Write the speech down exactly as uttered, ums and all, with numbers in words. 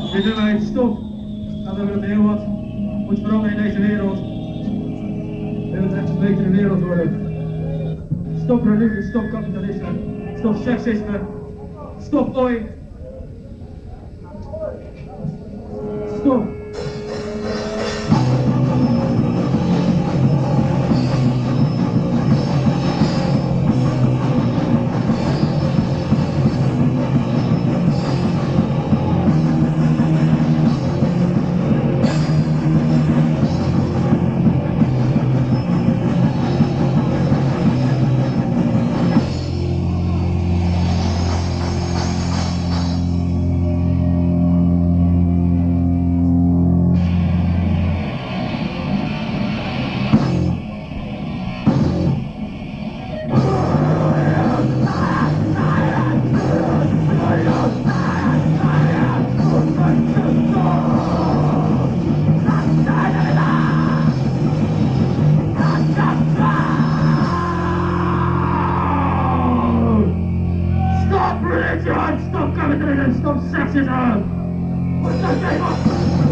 Dit nummer heet Stop. Gaat over dat er heel wat moet veranderen in deze wereld. We willen het echt een betere wereld worden. Stop religie, stop kapitalisme, stop seksisme, stop ooi. Stop. Stop religion! Stop capitalism! Stop sexism! What's that name?